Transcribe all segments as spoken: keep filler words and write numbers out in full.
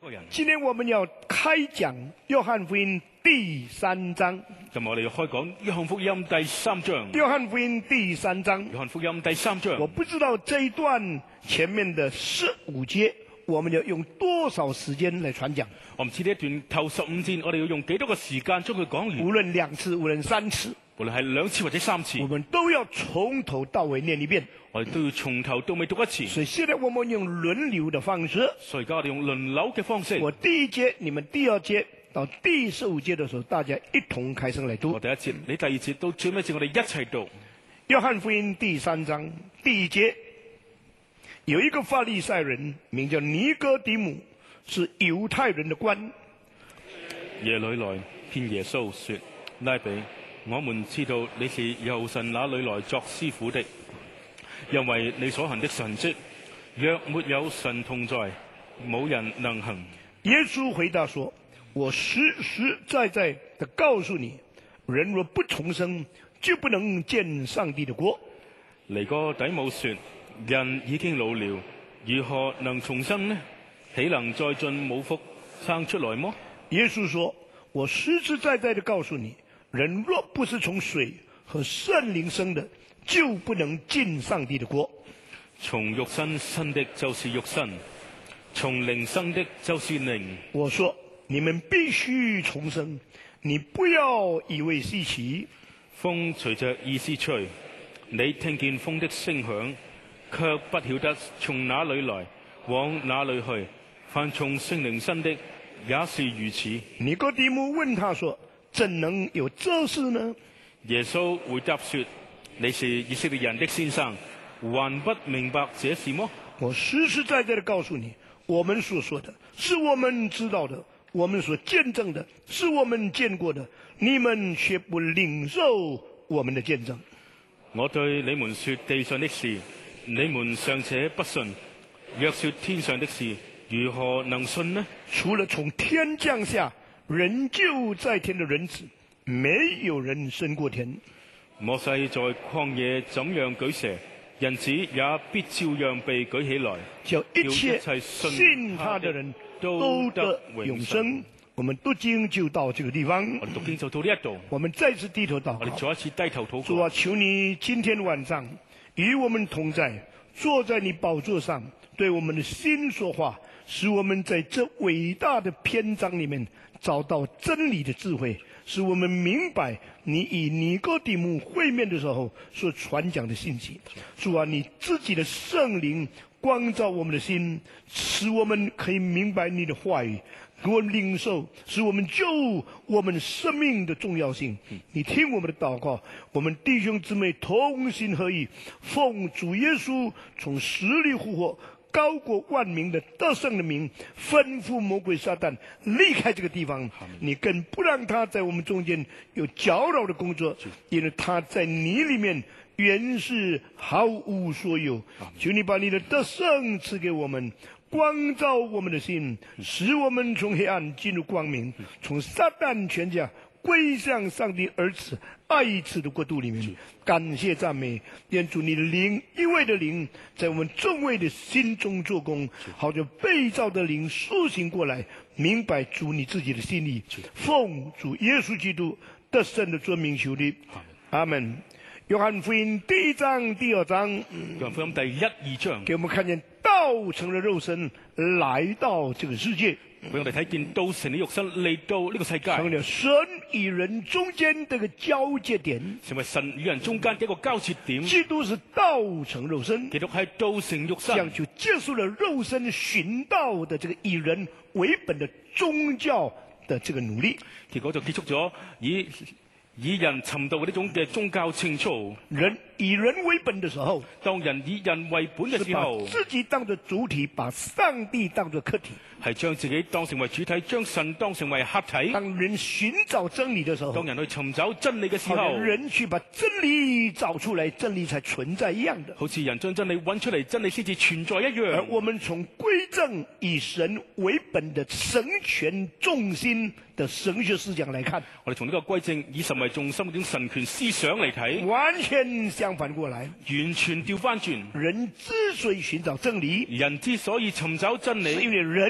今天我們要開講約翰福音第三章。 今日我哋要開講約翰福音第三章。 約翰福音第三章。 約翰福音第三章。 我不知道這一段前面的十五節，我們要用多少時間來傳講？ 我唔知呢一段頭十五節，我哋要用幾多個時間將佢講完？ 無論兩次，無論三次， 無論係兩次或者三次， 我們都要從頭到尾念一遍。 我哋都要從頭到尾讀一次。 所以現在我們用輪流的方式。 所以而家我哋用輪流嘅方式。 我第一節，你們第二節到第十五節的時候，大家一同開聲來讀。 我第一節，你第二節到最尾節，我哋一齊讀。 約翰福音第三章第一節，有一個法利賽人名叫尼哥底母，是猶太人的官。 夜裏來見耶穌說：拉比，我們知道你是由神那裏來作師傅的，因為你所行的神蹟，若沒有神同在，冇人能行。 耶穌回答說：我實實在在的告訴你，人若不重生，就不能見上帝的國。 尼哥底母說：人已經老了，如何能重生呢？豈能再進母腹生出來麼？ 耶穌說：我實實在在的告訴你，人若不是從水和聖靈生的，就不能進上帝的國。 從肉身生的就是肉身，從靈生的就是靈。 我說你們必須重生，你不要以為稀奇。 風隨着意思吹，你聽見風的聲響，卻不曉得從哪裏來，往哪裏去。凡從聖靈生的也是如此。 尼哥底母問他說：怎能有這事呢？ 耶穌回答說：你是以色列人的先生，還不明白這事麼？ 我實實在在的告訴你，我們所說的是我們知道的，我們所見證的是我們見過的，你們卻不領受我們的見證。 我對你們說地上的事，你們尚且不信，若說天上的事，如何能信呢？ 除了從天降下人就在天的人子，沒有人升過天。 摩西在曠野怎樣舉蛇，人子也必照樣被舉起來， 叫一切信他的人都得永生。我們讀經就到這個地方， 我哋讀經就到呢一度。 我們再次低頭禱告， 我哋再一次低頭禱告。 主啊，求你今天晚上與我們同在，坐在你寶座上，對我們的心說話，使我們在這偉大的篇章裡面找到真理的智慧，使我們明白你與尼哥底母會面的時候所傳講的信息。主啊，你自己的聖靈光照我們的心，使我們可以明白你的話語，給我們領受，使我們救我們生命的重要性。你聽我們的禱告，我們弟兄姊妹同心合意，奉主耶穌從死裡復活高過萬名的得勝的名，吩咐魔鬼撒旦離開這個地方。你更不讓他在我們中間有攪擾的工作，因為他在你裡面原是毫無所有。求你把你的得勝賜給我們，光照我們的心，使我們從黑暗進入光明，從撒旦全家歸向上帝兒子愛子的國度裡面。感謝讚美，願主你的靈，一位的靈在我們眾位的心中做工，好像被造的靈甦醒過來，明白主你自己的心意。奉主耶穌基督得勝的尊名求你，阿門。約翰福音第一章第二章， 約翰福音第一二章， 給我們看見道成了肉身來到這個世界， 俾我哋睇見道成了肉身嚟到呢個世界， 成了神與人中間的個交接點， 成為神與人中間嘅一個交接點。 基督是道成肉身， 基督係道成肉身， 這樣就結束了肉身尋道的這個以人為本的宗教的這個努力， 結果就結束咗以以人尋道嘅呢種嘅宗教情操。 人以人為本的時候， 當人以人為本嘅時候， 把自己當作主體，把上帝當作客體， 係將自己當成為主體，將神當成為客體。 當人尋找真理的時候， 當人去尋找真理嘅時候， 人去把真理找出來，真理才存在一樣的。 好似人將真理揾出嚟，真理先至存在一樣。 而我們從歸正以神為本的神權重心的神學思想來看， 我哋從呢個歸正以神為重心嗰種神權思想嚟睇， 完全相反過來， 完全調翻轉。 人之所以尋找真理， 人之所以尋找真理， 是因為人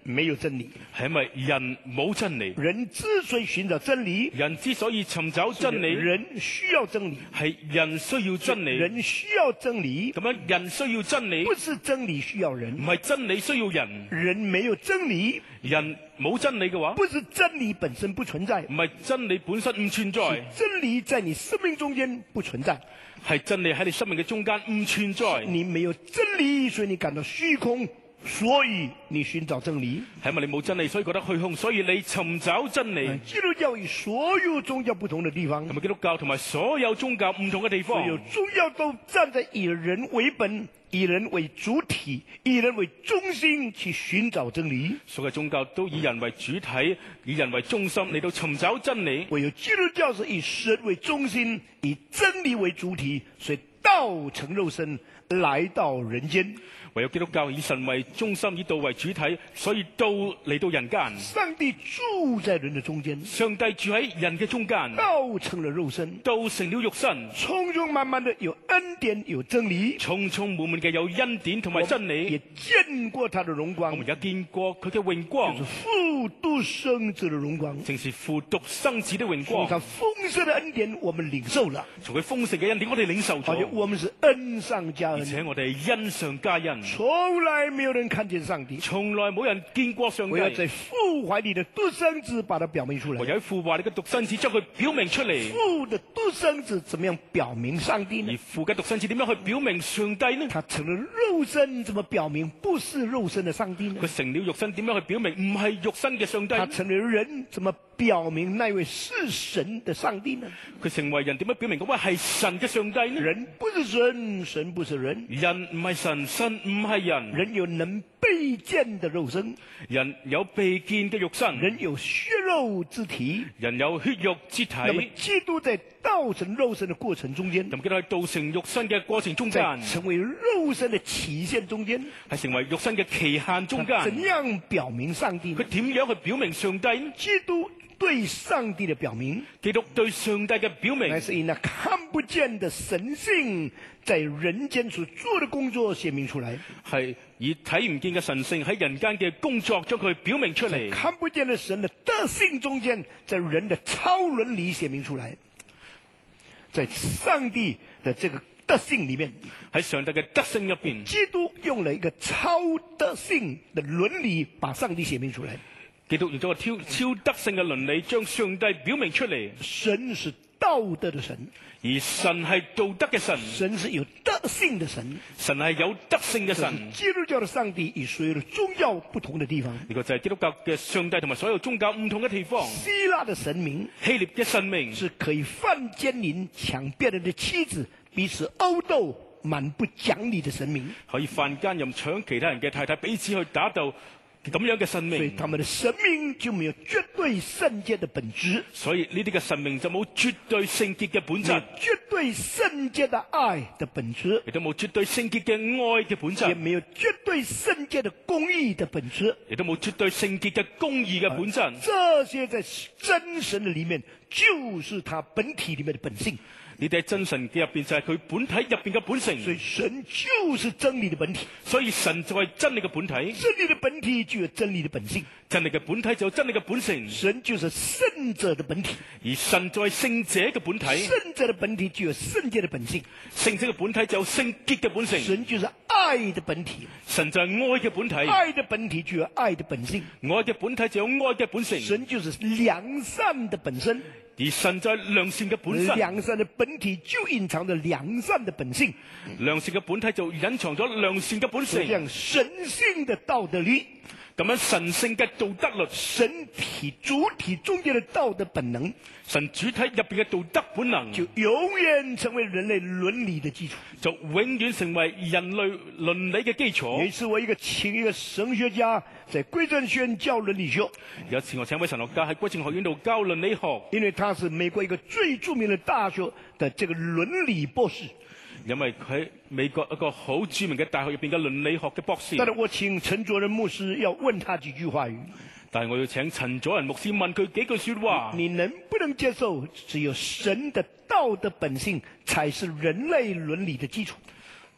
沒有真理。 係因為人冇真理。 人之所以尋找真理， 人之所以尋找真理， 人需要真理， 係人需要真理。 人需要真理， 咁樣人需要真理， 不是真理需要人。 唔係真理需要人。 人沒有真理， 人冇真理嘅話， 不是真理本身不存在， 唔係真理本身唔存在， 真理在你生命中間不存在。 係真理喺你生命嘅中間唔存在。 你沒有真理，所以你感到虛空，所以你尋找真理。 係因為你冇真理，所以覺得虛空，所以你尋找真理。 基督教與所有宗教不同的地方， 係咪基督教同埋所有宗教唔同嘅地方？ 所有宗教都站在以人為本、以人為主體、以人為中心去尋找真理。 所有宗教都以人為主體、以人為中心嚟到尋找真理。 唯有基督教是以神為中心、以真理為主體，所以道成肉身來到人間。 唯有基督教以神為中心，以道為主體，所以道嚟到人間。 上帝住在人的中間， 上帝住喺人嘅中間， 道成了肉身， 道成了肉身， 充充滿滿的有恩典有真理， 充充滿滿嘅有恩典同埋真理。 也見過他的榮光， 我們也見過佢嘅榮光， 就是父獨生子的榮光， 正是父獨生子的榮光。 從他豐盛的恩典，我們領受了， 從佢豐盛嘅恩典，我哋領受咗， 而且我們是恩上加恩， 而且我哋係恩上加恩。 從來沒有人看見上帝， 從來冇人見過上帝。 我要在父懷裏的獨生子把它表明出來。 我有喺父懷裏嘅獨生子將佢表明出嚟。 父的獨生子怎麼樣表明上帝呢？ 而父嘅獨生子點樣去表明上帝呢？ 他成了肉身，怎麼表明不是肉身的上帝呢？ 佢成了肉身，點樣去表明唔係肉身嘅上帝？ 他成了人，怎麼表明那位是神的上帝呢？ 佢成為人，點樣表明嗰位係神嘅上帝呢？ 人不是神，神不是人。 人唔係神，神唔係人。 人有能被見的肉身， 人有被見嘅肉身， 人有血肉之體， 人有血肉之體。 那麼基督在道成肉身的過程中間， 咁基督喺道成肉身嘅過程中間， 在成為肉身的期限中間， 係成為肉身嘅期限中間， 怎樣表明上帝呢？ 佢點樣去表明上帝呢？ 基督對上帝的表明， 基督對上帝嘅表明， 乃是以那看不見的神性在人間所做的工作顯明出來， 係以睇唔見嘅神性喺人間嘅工作將佢表明出嚟。 看不見的神的德性中間，在人的超倫理顯明出來，在上帝的這個德性裏面， 喺上帝嘅德性入邊， 基督用了一個超德性的倫理把上帝顯明出來。 基督用咗個超超德性嘅倫理將上帝表明出嚟。 神是道德的神， 而神係道德嘅神， 神是有德性的神， 神係有德性嘅神。 基督教的上帝與所有的宗教不同的地方， 呢個就係基督教嘅上帝同埋所有宗教唔同嘅地方。 希臘的神明， 希臘嘅神明是可以犯奸淫、搶別人的妻子、彼此毆鬥、蠻不講理的神明， 可以犯奸淫、搶其他人嘅太太，彼此去打鬥。咁樣嘅神所以明， 他們的神明就沒有絕對聖潔的本質， 所以呢啲嘅神明就冇絕對聖潔嘅本質， 絕對聖潔的愛的本質， 亦都冇絕對聖潔嘅愛嘅本也質， 沒有絕對聖潔的公義的本質， 亦都冇絕對聖潔嘅公義嘅本質。 這些在真神的裏面，就是他本體裏面的本性。 呢啲喺真神嘅入邊就係佢本體入邊嘅本性， 所以神就是真理的本體， 所以神就係真理嘅本體， 真理的本體就有真理的本性， 真理嘅本體就有真理嘅本性， 神就是聖者的本體， 而神就係聖者嘅本體， 聖者的本體就有聖潔的本性， 聖者嘅本體就有聖潔嘅本性， 神就是愛的本體， 神就係愛嘅本體， 愛的本體就有愛的本性， 愛嘅本體就有愛嘅本性， 神就是良善的本身， 而神就係良善嘅本身， 良善的本體就隱藏着良善的本性， 良善嘅本體就隱藏咗良善嘅本性， 這樣神性的道德律， 咁樣神聖嘅道德律， 神體主體中間的道德本能， 神主體入邊嘅道德本能， 就永遠成為人類倫理的基礎， 就永遠成為人類倫理嘅基礎。 有一次我一個請一個神學家在歸正學院教倫理學， 有一次我請位神學家喺歸正學院度教倫理學， 因為他是美國一個最著名的大學的這個倫理博士。 因為佢喺美國一個好著名嘅大學入邊嘅倫理學嘅博士。 但是我請陳卓仁牧師要問他幾句話語， 但係我要請陳佐仁牧師問佢幾句說話。 你能不能接受只有神的道德本性才是人類倫理的基礎？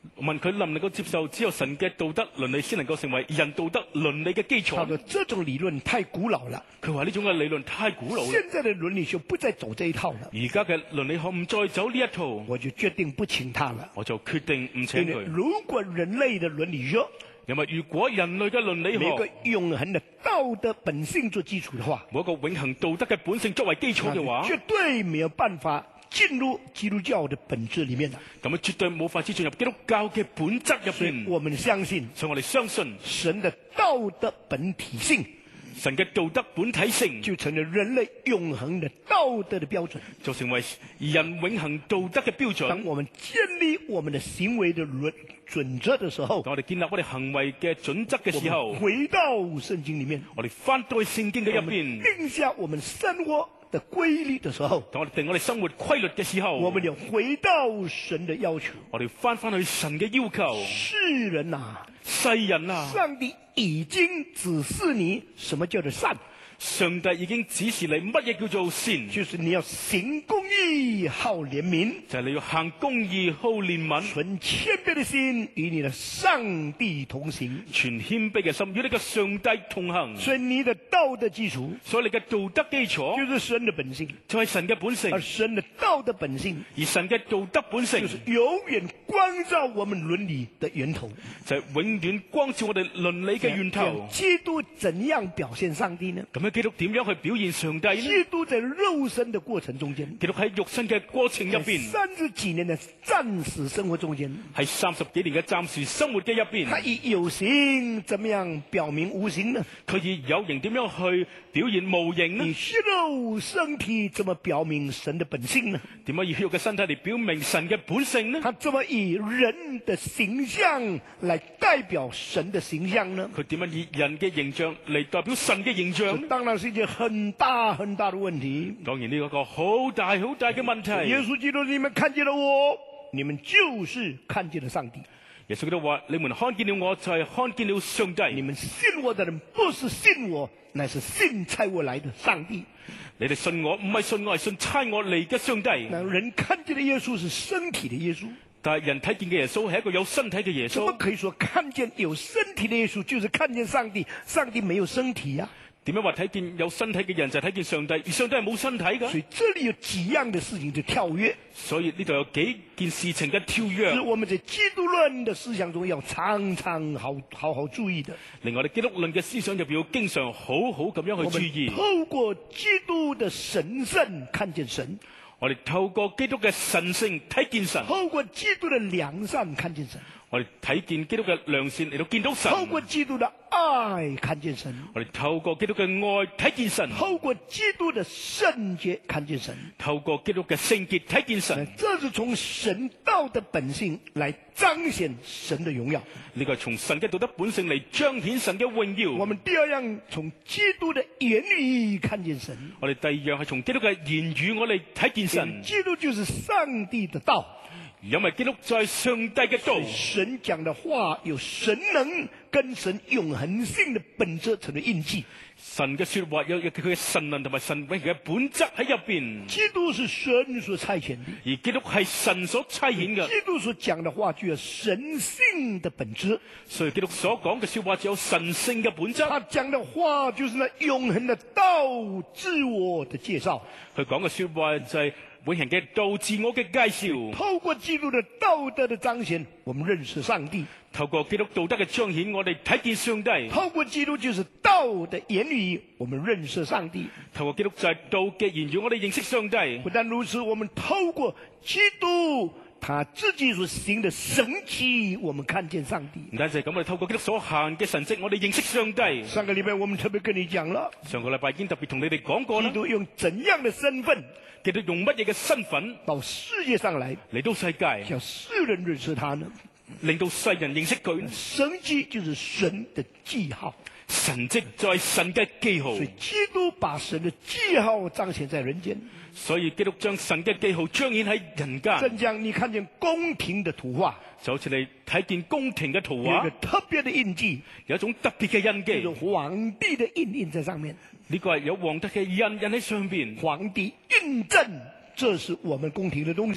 問佢能唔能夠接受只有神嘅道德倫理先能夠成為人道德倫理嘅基礎？ 他說這種理論太古老了， 佢話呢種嘅理論太古老啦， 現在的倫理學不再走這一套了， 而家嘅倫理學唔再走呢一套， 我就決定不請他了。 我就決定唔請因為佢。 如果人類的倫理學因為如果人類嘅倫理沒有一個學永恆的道德本性做基礎的話， 冇一個永恆道德嘅本性作為基礎嘅話， 絕對沒有辦法進入基督教的本質裏面的。 咁啊絕對冇法子進入基督教嘅本質入邊。 我們相信所以我哋相信神的道德本體性， 神嘅道德本體性就成了人類永恆的道德的標準。 就成為人永恆道德嘅標準。 當我們建立我們的行為的準準則的時候， 當我哋建立我哋行為嘅準則嘅時候， 回到聖經裏面， 我哋翻到去聖經嘅入邊， 定下我們生活的規律的時候， 當我哋定我哋生活規律嘅時候， 我們要回到神的要求。 我哋翻翻去神嘅要求。 世人啊， 世人啊， 上帝已經指示你什麼叫做善， 上帝已經指示你乜嘢叫做善， 就是你要行公義、好憐憫， 就係你要行公義、好憐憫， 存謙卑的心，與你的上帝同行。 全謙卑嘅心與你嘅上帝同行。 所以你的道德基礎所以你嘅道德基礎就是神的本性， 就係神嘅本性， 而神的道德本性而神嘅道德本性就是永遠光照我們倫理的源頭， 就係永遠光照我哋倫理嘅源頭。 基督怎樣表現上帝呢？ 咁樣基督點樣去表現上帝呢？ 基督在肉身的過程中間， 基督喺肉身嘅過程入邊， 三十幾年的暫時生活中間， 喺三十幾年嘅暫時生活嘅入邊， 他以有形怎麼樣表明無形呢？ 佢以有形點樣去表現無形呢？ 以血肉身體怎麼表明神的本性呢？ 點解以血肉嘅身體嚟表明神嘅本性呢？ 他怎麼以人的形象來代表神的形象呢？ 佢點樣以人嘅形象嚟代表神嘅形象呢？ 當然是一件很大很大的問題。 當然呢個個好大好大嘅問題。 耶穌基督，你們看見了我，你們就是看見了上帝。 耶穌基督話：你們看見了我，就係看見了上帝。 你們信我的人，不是信我，乃是信差我來的上帝。 你哋信我，唔係信我，係信差我嚟嘅上帝。 那人看見的耶穌是身體的耶穌， 但係人睇見嘅耶穌係一個有身體嘅耶怎麼穌。 可以說看見有身體的耶穌就是看見上帝？上帝沒有身體呀、 點樣話睇見有身體嘅人就係睇見上帝，而上帝係冇身體㗎？ 所以這裏有幾樣的事情就跳躍， 所以呢度有幾件事情嘅跳躍， 是我們在基督論的思想中要常常好好好注意的。 另外，我哋基督論嘅思想入邊要經常好好咁樣我去注意們。透過基督的神聖看見神， 我哋透過基督嘅神性睇見神， 透過基督的良善看見神， 我哋睇見基督嘅良善嚟到見到神， 透過基督的愛看見神， 我哋透過基督嘅愛睇見神， 透過基督的聖潔看見神。 透過基督嘅聖潔睇見神。 這是從神道的本性來彰顯神的榮耀。 呢個係從神嘅道德本性嚟彰顯神嘅榮耀。 我們第二樣從基督的言語看見神， 我哋第二樣係從基督嘅言語，我哋睇見神。 基督就是上帝的道， 因為基督就係上帝嘅道， 神講的話有神能跟神永恆性的本質成為印記。 神嘅說話有有佢嘅神能同埋神永恆嘅本質喺入邊。 基督是神所差遣的， 而基督係神所差遣嘅， 基督所講的話具有神性的本質。 所以基督所講嘅說話只有神性嘅本質。 他講的話就是那永恆的道自我的介紹。 佢講嘅說話就係永恆嘅道自我嘅介紹。 透過基督的道德的彰顯，我們認識上帝。 透過基督道德嘅彰顯，我哋睇見上帝。 透過基督就是道的言語，我們認識上帝。 透過基督就係道嘅言語，我哋認識上帝。 不但如此，我們透過基督他自己所行的神蹟，我們看見上帝。 唔單止係咁，我哋透過基督所行嘅神蹟，我哋認識上帝。 上個禮拜我們特別跟你講了， 上個禮拜已經特別同你哋講過啦。 基督用怎樣的身份基督用乜嘢嘅身份到世界上來， 嚟到世界， 叫世人認識他呢？ 令到世人認識佢。 神蹟就是神的記號， 神蹟就係神嘅記號。 所以基督把神的記號彰顯在人間。 所以基督將神嘅記號彰顯喺人間。 正像你看見宮廷的圖畫， 就好似你睇見宮廷嘅圖有一畫個，特別的印記， 有一種特別嘅印記。 就是皇帝的印印在上面。 呢個係有皇帝嘅印印喺上邊。 皇帝印證，這是我們宮廷的東西。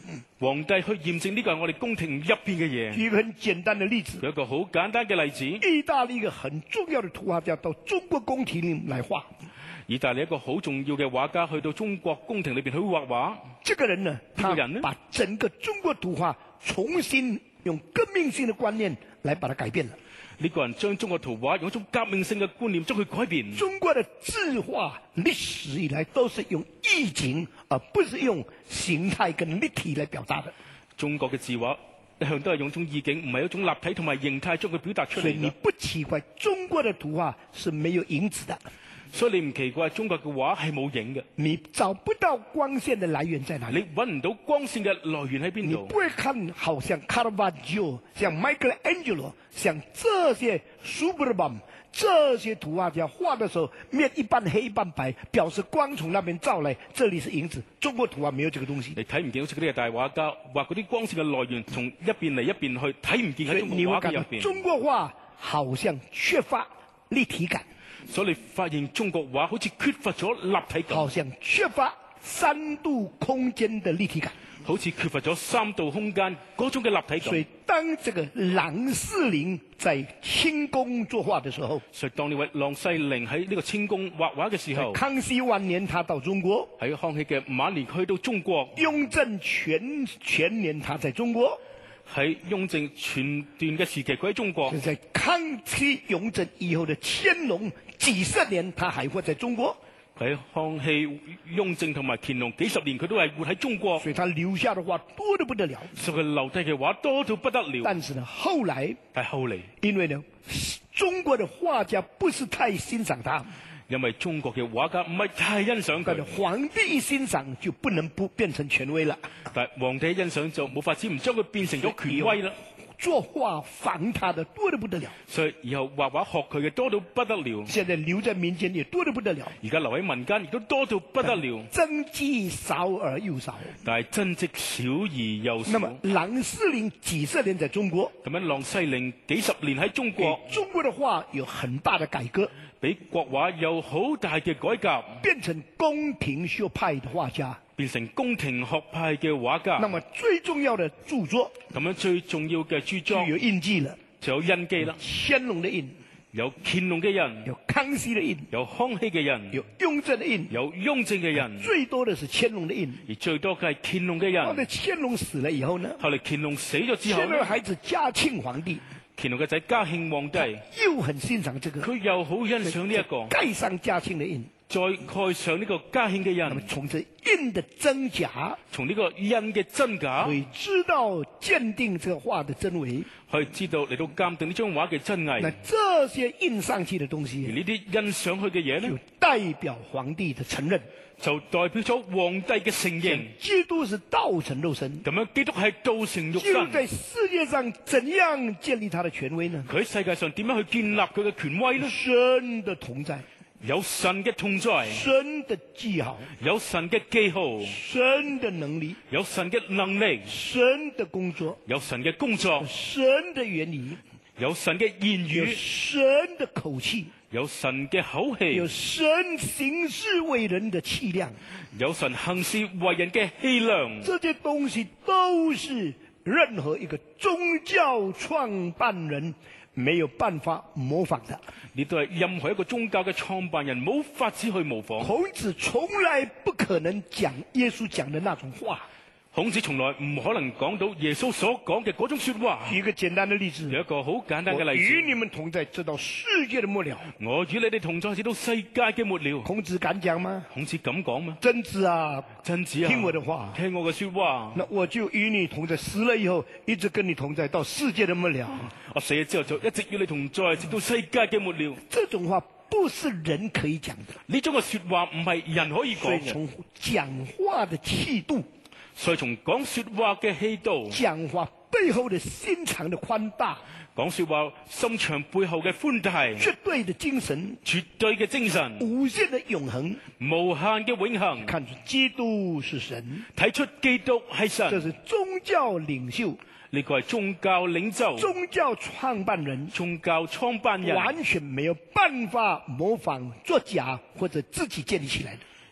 皇帝去驗證呢個係我哋宮廷入邊嘅嘢。 舉一個很簡單的例子， 有一個好簡單嘅例子， 意大利一個很重要的圖畫家到中國宮廷裏來畫。 意大利一個好重要嘅畫家去到中國宮廷裏邊去畫畫。 這個人呢，他把整個中國圖畫重新用革命性的觀念來把它改變了。 呢個人將中國圖畫用一種革命性嘅觀念將佢改變。 中國的字畫歷史以來都是用意境，而不是用形態跟立體來表達的。 中國嘅字畫一向都係用一種意境，唔係一種立體同埋形態將佢表達出嚟。 所以你不奇怪，中國的圖畫是沒有影子的。 所以你唔奇怪，中國嘅畫係冇影嘅。 你找不到光線的來源在哪裡？ 你揾唔到光線嘅來源喺邊度？ 你不會看好像卡拉瓦喬、像 Michelangelo、像這些蘇布爾曼這些圖畫家畫的時候，面一半黑一半白，表示光從那邊照來，這裡是影子。中國圖畫沒有這個東西。 你睇唔見好似嗰啲大畫家畫嗰啲光線嘅來源，從一邊嚟一邊去，睇唔見喺中國畫嘅入邊。 中國畫好像缺乏立體感。 所以你發現中國畫好似缺乏咗立體感， 好像缺乏三度空間的立體感， 好似缺乏咗三度空間嗰種嘅立體感。 所以當這個郎世寧在清宮作畫的時候， 所以當呢位郎世寧喺呢個清宮畫畫嘅時候， 康熙晚年他到中國， 喺康熙嘅晚年去到中國， 雍正全全年他在中國， 喺雍正全段嘅時期佢喺中國， 就在康熙雍正以後的乾隆幾十年，他還活在中國。 喺康熙、雍正同埋乾隆幾十年，佢都係活喺中國。 所以他留下的畫多得不得了。 所以佢留低嘅畫多到不得了。 但是呢，後來， 但係後嚟， 因為呢，中國的畫家不是太欣賞他， 因為中國嘅畫家唔係太欣賞佢。 皇帝一欣賞就不能不變成權威了。 但係皇帝一欣賞就冇法子唔將佢變成咗權威啦。 作畫仿他的多得不得了， 所以以後畫畫學佢嘅多到不得了。 現在留在民間也多得不得了， 而家留喺民間亦都多到不得了。 真跡少而又少， 但係真跡少而又少。 那麼郎世寧幾十年在中國， 咁樣郎世寧幾十年喺中國， 中國的畫有很大的改革， 俾國畫有好大嘅改革， 變成宮廷學派的畫家， 變成宮廷學派嘅畫家。 那麼最重要的著作， 咁樣最重要嘅著作就有印記了， 就有印記啦。 乾隆的印， 有乾隆嘅印， 有康熙的印， 有康熙嘅印， 有雍正的印， 有雍正嘅印。 最多的是乾隆的印， 而最多嘅係乾隆嘅印。 後來乾隆死了以後呢？ 後嚟乾隆死咗之後， 乾隆孩子嘉慶皇帝。 乾隆嘅仔嘉慶皇帝又很欣賞這個， 佢又好欣賞呢一個， 蓋上嘉慶的印， 再蓋上呢個嘉慶嘅印。 那麼從這印的真假， 從呢個印嘅真假， 可以知道鑑定這個畫的真偽， 可以知道嚟到鑑定呢張畫嘅真偽。 那這些印上去的東西， 而呢啲印上去嘅嘢呢， 就代表皇帝的承認， 就代表咗皇帝嘅承認。 基督是道成肉身， 咁樣基督係道成肉身。 基督在世界上怎樣建立他的權威呢？ 佢喺世界上點樣去建立佢嘅權威呢？ 神的同在， 有神嘅同在， 神的記號， 有神嘅記號， 神的能力， 有神嘅能力， 神的工作， 有神嘅工作， 神的原理， 有神嘅言有語， 神的口氣， 有神嘅口有氣， 神行事為人的氣量， 有神行事為人嘅氣量。 這些東西都是任何一個宗教創辦人沒有辦法模仿的。 呢都係任何一個宗教嘅創辦人冇法子去模仿。 孔子從來不可能講耶穌講的那種話。 孔子從來唔可能講到耶穌所講嘅嗰種說話。 舉一個簡單的例子， 有一個好簡單嘅例子。 我與你們同在，直到世界的末了。 我與你哋同在，直到世界嘅末了。 孔子敢講嗎？ 孔子咁講嗎？ 曾子啊， 曾子啊， 聽我的話， 聽我嘅說話。 那我就與你同在，死了以後一直跟你同在，到世界的末了。 我死咗之後就一直與你同在，直到世界嘅末了。 這種話不是人可以講的。 呢種嘅說話唔係人可以講嘅。 所以從講話的氣度， 所以從講說話嘅氣度， 講話背後的心腸的寬大， 講說話心腸背後嘅寬大， 絕對的精神， 絕對嘅精神， 無限的永恆， 無限嘅永恆， 看出基督是神， 睇出基督係神。 這是宗教領袖， 呢個係宗教領袖， 宗教創辦人， 宗教創辦人， 完全沒有辦法模仿作假或者自己建立起來的。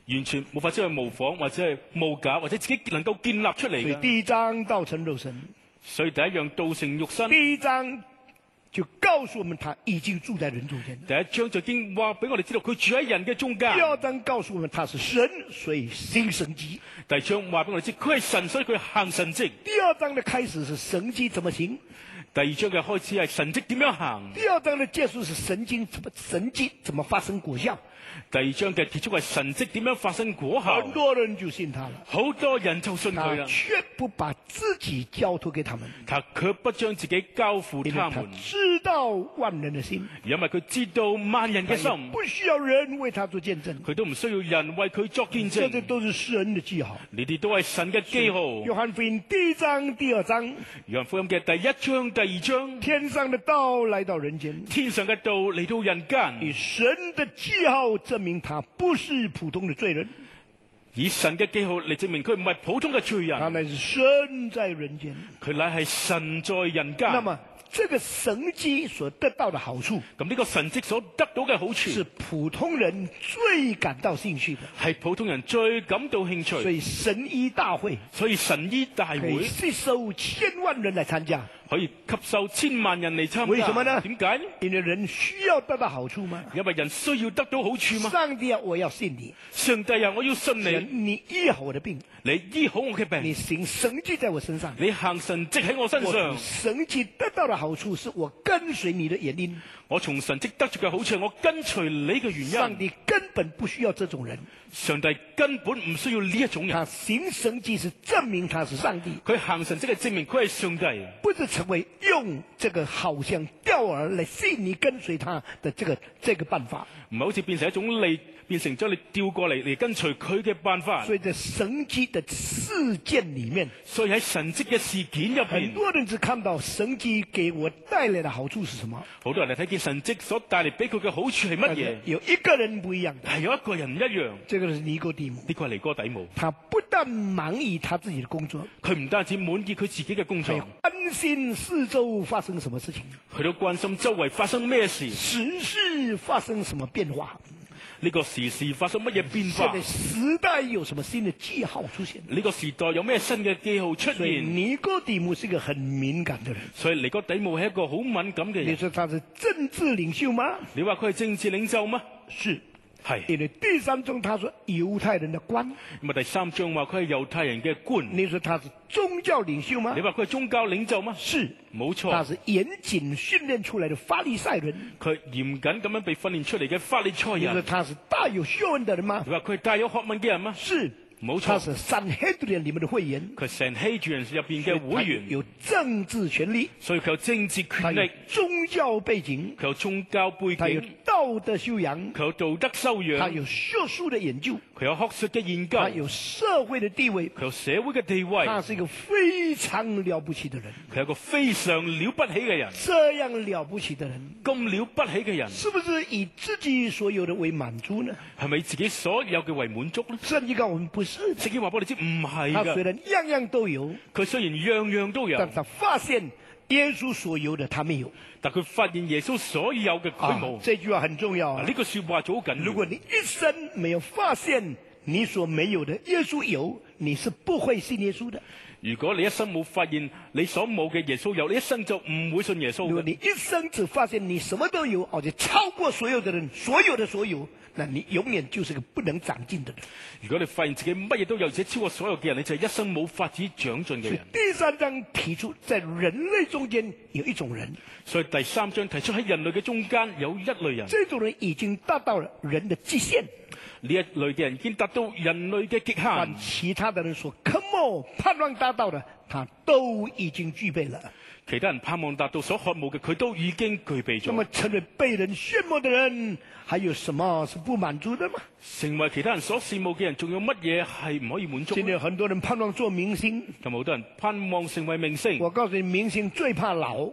完全冇法子去模仿或者係模假或者自己能夠建立出嚟嘅。 所以第一章道成肉身， 所以第一樣道成肉身， 第一章就告訴我們他已經住在人中間。 第一章就已經話俾我哋知道佢住喺人嘅中間。 第二章告訴我們他是神，所以行神蹟。 第二章話俾我哋知佢係神，所以佢行神蹟。 第二章的開始是神蹟怎麼行， 第二章嘅開始係神蹟點樣行。 第二章的結束是神經怎麼神蹟怎麼發生果效。 第二章嘅結束係神蹟點樣發生果效。 很多人就信他了， 好多人就信他佢啦， 卻不把自己交託給他們， 他卻不將自己交付因為他他們， 知道萬人的心， 因為佢知道萬人嘅他也心， 不需要人為他做見證， 佢都唔需要人為佢作見這些證。 都是神的記號。 呢啲都係神嘅記號。 約翰福音第一章、第二章， 約翰福音嘅第一章、第二章， 天上的道來到人間， 天上嘅道嚟到人間， 以神的記號證明他不是普通的罪人， 以神嘅記號嚟證明佢唔係普通嘅罪人， 他乃是神在人間。 佢乃係神在人間。 那麼這個神蹟所得到的好處， 咁呢個神蹟所得到嘅好處， 是普通人最感到興趣的。 係普通人最感到興趣。 所以神醫大會所以神醫大可以會吸收千萬人來參加， 可以吸收千萬人嚟參加。 為什麼呢？ 點解呢？ 因為人需要得到好處嘛。 因為人需要得到好處嘛。 上帝啊，我要信你， 上帝啊，我要信你， 你醫好我的病， 你醫好我嘅病， 你行神蹟在我身上， 你行神蹟喺我身我上從。神蹟得到的好處是我跟隨你的原因。 我從神蹟得着嘅好處係我跟隨你嘅原因。 上帝根本不需要這種人， 上帝根本唔需要呢一種人， 他行神蹟是證明他是上帝， 佢行神蹟係證明佢係上帝， 不是成為用這個好像釣饵來吸引你跟隨他的這個這個辦法。 唔係好似變成一種利，變成咗你調過嚟嚟跟隨佢嘅辦法。 所以在神蹟的事件裡面， 所以喺神蹟嘅事件入很邊， 多人只看到神蹟給我帶來的好處是什麼。 好多人嚟睇見神蹟所帶嚟俾佢嘅好處係乜嘢？ 有一個人不一樣的， 係有一個人唔一樣， 這個是尼哥底母。 呢個係尼哥底母。 他不但滿意他自己的工作， 佢唔單止滿意佢自己嘅工作還，關心四周發生什麼事情， 佢都關心周圍發生咩事， 時事發生什麼變化， 呢個時事發生乜嘢變化現在，時代有什麼新的記號出現。 呢個時代有咩新嘅記號出所以現。 尼哥底母是一個很敏感的人。 所以尼哥底母係一個好敏感嘅你人。 說他是政治領袖嗎？ 你話佢係政治領袖嗎？ 是。 係。 因為第三章他說猶太人的官， 咁啊第三章話佢係猶太人嘅官。 你說他是宗教領袖嗎你？話佢係宗教領袖嗎？ 是。 冇錯， 他是嚴謹訓練出來的法利賽人。 佢嚴謹咁樣被訓練出嚟嘅法利賽你說人。 他是大有學問的人嗎？ 你話佢係大有學問嘅人嗎？ 是。 冇錯， 他是三黑人裡面的會員， 佢成希住人入邊嘅會員， 有政治權利， 所以佢有政治他有權力， 宗教背景， 佢有宗教背他有景， 道德修養， 佢有道德修養， 他有學術的研究， 佢有學術嘅研究， 他有社會的地位， 佢有社會嘅地位， 他是一個非常了不起的人。 佢係一個非常了不起嘅人。 這樣了不起的人， 咁了不起嘅人， 是不是以自己所有的為滿足呢？ 係咪自己所有嘅為滿足呢？ 聖經告訴我們不是的， 聖經話俾我哋知唔係他雖噶。 然樣樣都有， 佢雖然樣樣都有但，他發現耶穌所有的他沒有。 但佢發現耶穌所有嘅佢冇。 這句話很重要啊！ 呢個說話就好緊要。 如果你一生沒有發現你所沒有的耶穌有，你是不會信耶穌的。 如果你一生冇發現你所冇嘅耶穌有，你一生就唔會信耶穌嘅。 如果你一生只發現你什麼都有，而且超過所有的人，所有的所有，那你永遠就是個不能長進的人。 如果你發現自己乜嘢都有，而且超過所有嘅人，你就係一生冇法子長進嘅人。 第三章提出，在人類中間有一種人， 所以第三章提出喺人類嘅中間有一類人， 這種人已經達到了人的極限， 呢一類嘅人已經達到人類嘅極但限。 其他的人所渴慕盼望達到的，他都已經具備了。 其他人盼望達到所渴慕嘅，佢都已經具備咗。 那麼成為被人羨慕的人，還有什麼是不滿足的嗎？ 成為其他人所羨慕嘅人，仲有乜嘢係唔可以滿足呢？ 現在有很多人盼望做明星， 咁好多人盼望成為明星。 我告訴你，明星最怕老。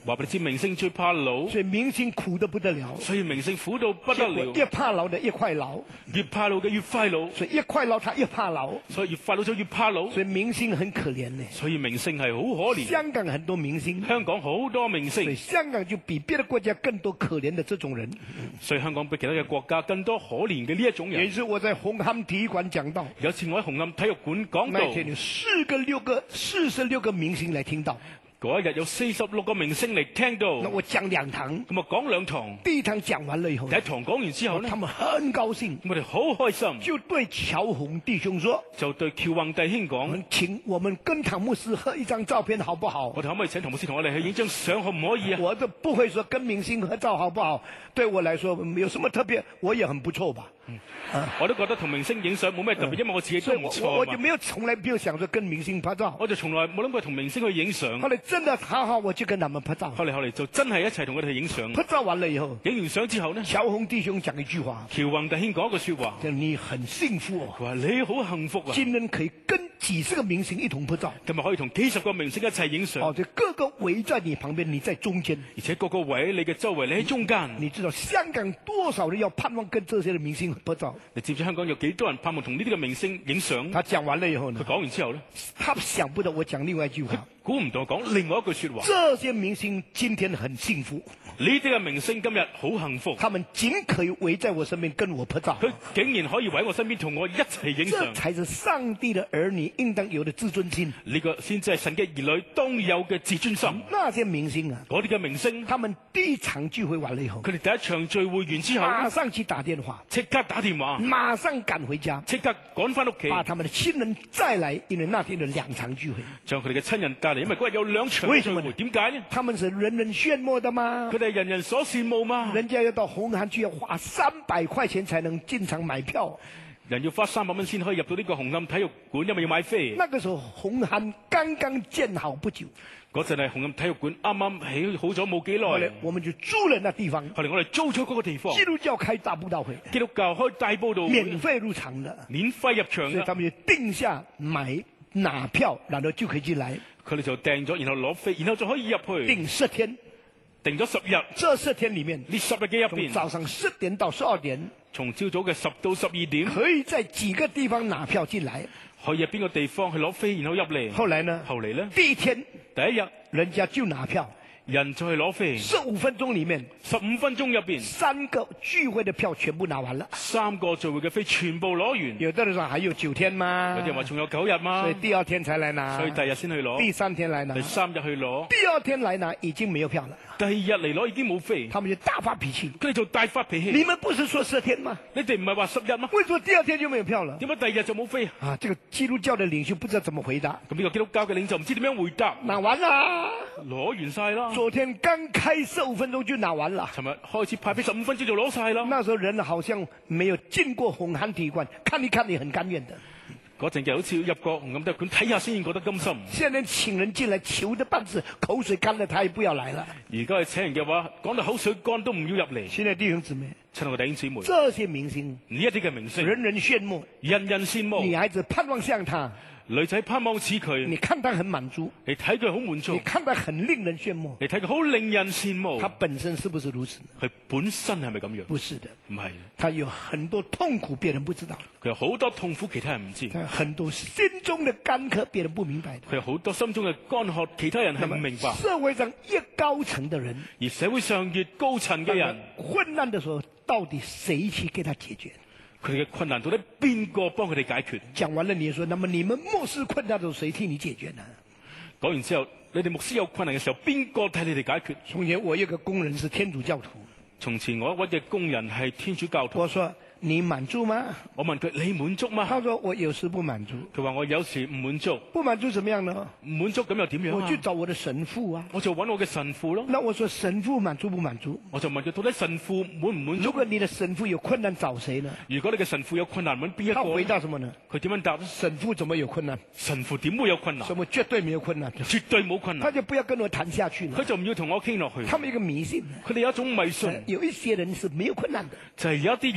話俾你知，明星最怕老， 所以明星苦得不得了。 所以明星苦到不得了。 越怕老的越快老， 越怕老嘅越快老， 所以越快老他越怕老。 所以越快老就越怕老。 所以明星很可憐呢。 所以明星係好可憐。 香港很多明星， 香港好多明星， 所以香港就比別的國家更多可憐的這種人。 所以香港比其他嘅國家更多可憐嘅呢一種人。 有一次我在紅磡體育館講到， 有次我喺紅磡體育館講到， 那天有四個六個四十六個明星來聽到。 嗰一日有四十六個明星嚟聽到， 那我講兩堂， 咁啊講兩堂。 第一堂講完了以後， 第一堂講完之後呢， 他們很高興， 我哋好開心， 就對喬宏弟兄說， 就對喬宏弟兄講， 我們請我們跟唐牧師合一張照片好不好？ 我哋可唔可以請唐牧師同我哋去影張相，可唔可以啊？ 我都不會說跟明星合照好不好，對我來說沒有什麼特別，我也很不錯吧。 嗯啊、我都覺得同明星影相冇咩特別，嗯、因為我自己都唔錯。 我我就沒有從來沒有想着跟明星拍照， 我就從來冇諗過同明星去影相。 後來真的好好，我就跟他們拍照。 後嚟後嚟就真係一齊同佢哋去影相。 拍照完了以後， 影完相之後呢， 喬宏弟兄講一句話， 喬宏弟兄講一句說話， 就你很幸福哦。 佢話你好幸福啊， 今日可以跟幾十個明星一同拍照， 今日可以同幾十個明星一齊影相。 哦，就個個圍在你旁邊，你在中間， 而且個個圍喺你嘅周圍，你喺中間。 你知道香港多少人要盼望跟這些的明星拍照？ 你知唔知香港有幾多人盼望同呢啲嘅明星影相？ 他講完了以後呢， 佢講完之後呢， 他想不到我講另外一句話， 估唔到講另外一句說話。 這些明星今天很幸福， 呢啲嘅明星今日好幸福， 他們僅可以圍在我身邊跟我拍照， 佢竟然可以圍我身邊同我一齊影相。 這才是上帝的兒女應當有的自尊心。 呢個先至係神嘅兒女當有嘅自尊心。 那些明星啊， 嗰啲嘅明星， 他們第一場聚會完了以後， 佢哋第一場聚會完之後， 馬上去打電話， 即刻打電話， 馬上趕回家， 即刻趕翻屋企， 把他們的親人帶來，因為那天有兩場聚會， 將佢哋嘅親人帶嚟，因為嗰日有兩場聚會。點解呢？ 他們是人人羨慕的嗎？ 佢哋係人人所羨慕嘛？ 人家要到紅磡去，要花三百塊錢才能進場買票。 人要花三百蚊先可以入到呢個紅磡體育館，因為要買飛。 那個時候紅磡剛剛建好不久， 嗰陣係紅磡體育館啱啱起好咗冇幾耐。 後來我們就租了那地方。 後來我哋租咗嗰個地方。 基督教開大佈道會， 基督教開大佈道會， 免費入場的， 免費入場嘅。 所以他們就定下買拿票，然後就可以進來。 佢哋就訂咗，然後攞飛，然後就可以入去。 定十天， 定咗十日。 這十天裡面， 呢十日嘅入邊， 從早上十點到十二點， 從朝早嘅十到十二點， 可以在幾個地方拿票進來。 可以喺邊個地方去攞飛，然後入嚟。 後來呢？ 後嚟呢？ 第一天， 第一日， 人家就拿票。 人就去攞飛， 十五分鐘裡面， 十五分鐘入邊， 三個聚會的票全部拿完了。 三個聚會嘅飛全部攞完。 有的人說還有九天嗎？ 有啲人話仲有九日嗎？ 所以第二天才來拿。 所以第二日先去攞。 第三天來拿。 第三日去攞。 第二天來拿已經沒有票了。 第二日嚟攞已經冇飛。 他們就大發脾氣。 佢哋就大發脾氣。 你們不是說十天嗎？ 你哋唔係話十日嗎？ 為什麼第二天就沒有票了？ 點解第二日就冇飛？ 啊，這個基督教的領袖不知道怎麼回答。 咁呢個基督教嘅領袖唔知點樣回答。 拿完啦， 攞完晒啦。 昨天剛開十五分鐘就拿完了。 尋日開始派飛十五分鐘就攞晒啦。 那時候人好像沒有進過紅磡體育館，看一看你很甘願的。 嗰陣嘅好似入過紅磡體育館睇下先覺得甘心。 現在請人進來求得半死，口水乾了，他也不要來了。 而家係請人嘅話，講到口水乾都唔要入嚟。 現在弟兄姊妹， 親愛嘅弟兄姊妹， 這些明星， 呢一啲嘅明星， 人人羨慕， 人人羨慕， 女孩子盼望像他。 女仔盼望似佢， 你看他很滿足， 你睇佢好滿足， 你看他很令人羨慕， 你睇佢好令人羨慕。 他本身是不是如此？ 佢本身係咪咁樣？ 不是的， 唔係。 他有很多痛苦，別人不知道。 佢有好多痛苦，其他人唔知。 他有很多心中的乾渴，別人不明白的。 佢有好多心中嘅乾渴，其他人係唔明白。 社會上越高層的人， 而社會上越高層嘅人， 困難的時候，到底誰去給他解決？ 佢哋嘅困難到底邊個幫佢哋解決？ 講完了，你說，那麼你們牧師困難的時候，誰替你解決呢？ 講完之後，你哋牧師有困難嘅時候，邊個替你哋解決？ 從前我有個工人是天主教徒。 從前我一位嘅工人係天主教徒。 我說你滿足嗎？ 我問佢你滿足嗎？ 他說我有時不滿足。 佢話我有時唔滿足。 不滿足怎麼樣呢？ 唔滿足咁又點樣啊？ 我去找我的神父啊。 我就揾我嘅神父咯。 那我說神父滿足不滿足？ 我就問佢到底神父滿唔滿足？ 如果你的神父有困難找誰呢？ 如果你嘅神父有困難揾邊一個？ 他回答什麼呢？ 佢點樣答呢？ 神父怎麼有困難？ 神父點會有困難？ 什麼絕對沒有困難？ 絕對冇困難。 他就不要跟我談下去了。 佢就唔要同我傾落去。 他們一個迷信。 佢哋有一種迷信。 有一些人是沒有困難的。 就係有一啲人係